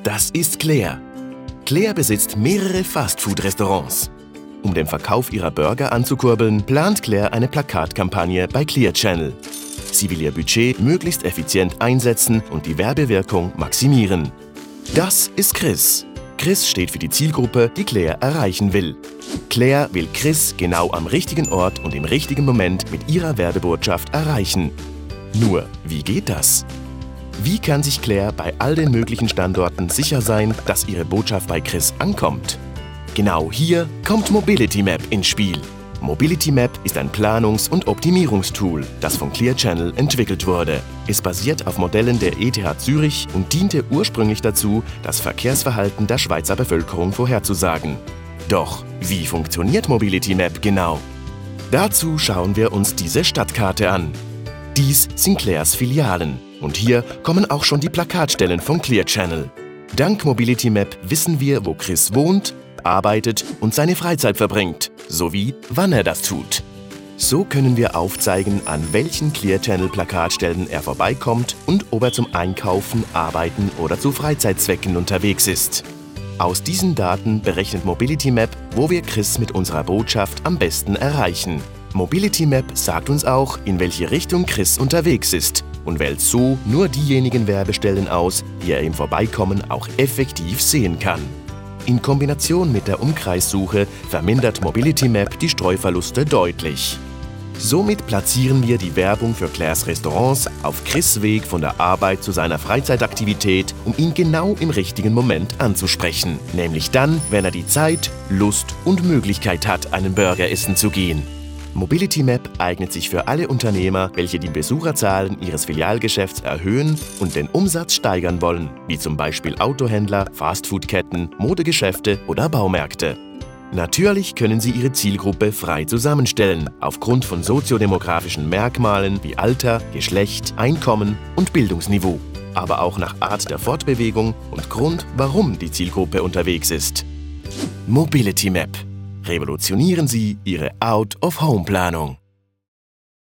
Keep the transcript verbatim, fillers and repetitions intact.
Das ist Claire. Claire besitzt mehrere Fastfood-Restaurants. Um den Verkauf ihrer Burger anzukurbeln, plant Claire eine Plakatkampagne bei Clear Channel. Sie will ihr Budget möglichst effizient einsetzen und die Werbewirkung maximieren. Das ist Chris. Chris steht für die Zielgruppe, die Claire erreichen will. Claire will Chris genau am richtigen Ort und im richtigen Moment mit ihrer Werbebotschaft erreichen. Nur, wie geht das? Wie kann sich Claire bei all den möglichen Standorten sicher sein, dass ihre Botschaft bei Chris ankommt? Genau hier kommt Mobility Map ins Spiel. Mobility Map ist ein Planungs- und Optimierungstool, das von Clear Channel entwickelt wurde. Es basiert auf Modellen der E T H Zürich und diente ursprünglich dazu, das Verkehrsverhalten der Schweizer Bevölkerung vorherzusagen. Doch wie funktioniert Mobility Map genau? Dazu schauen wir uns diese Stadtkarte an. Dies sind Claires Filialen und hier kommen auch schon die Plakatstellen von Clear Channel. Dank Mobility Map wissen wir, wo Chris wohnt, arbeitet und seine Freizeit verbringt, sowie wann er das tut. So können wir aufzeigen, an welchen Clear Channel Plakatstellen er vorbeikommt und ob er zum Einkaufen, Arbeiten oder zu Freizeitzwecken unterwegs ist. Aus diesen Daten berechnet Mobility Map, wo wir Chris mit unserer Botschaft am besten erreichen. Mobility Map sagt uns auch, in welche Richtung Chris unterwegs ist und wählt so nur diejenigen Werbestellen aus, die er im Vorbeikommen auch effektiv sehen kann. In Kombination mit der Umkreissuche vermindert Mobility Map die Streuverluste deutlich. Somit platzieren wir die Werbung für Claires Restaurants auf Chris' Weg von der Arbeit zu seiner Freizeitaktivität, um ihn genau im richtigen Moment anzusprechen. Nämlich dann, wenn er die Zeit, Lust und Möglichkeit hat, einen Burger essen zu gehen. Mobility Map eignet sich für alle Unternehmer, welche die Besucherzahlen ihres Filialgeschäfts erhöhen und den Umsatz steigern wollen, wie zum Beispiel Autohändler, Fastfoodketten, Modegeschäfte oder Baumärkte. Natürlich können Sie Ihre Zielgruppe frei zusammenstellen, aufgrund von soziodemografischen Merkmalen wie Alter, Geschlecht, Einkommen und Bildungsniveau, aber auch nach Art der Fortbewegung und Grund, warum die Zielgruppe unterwegs ist. Mobility Map. Revolutionieren Sie Ihre Out-of-Home-Planung.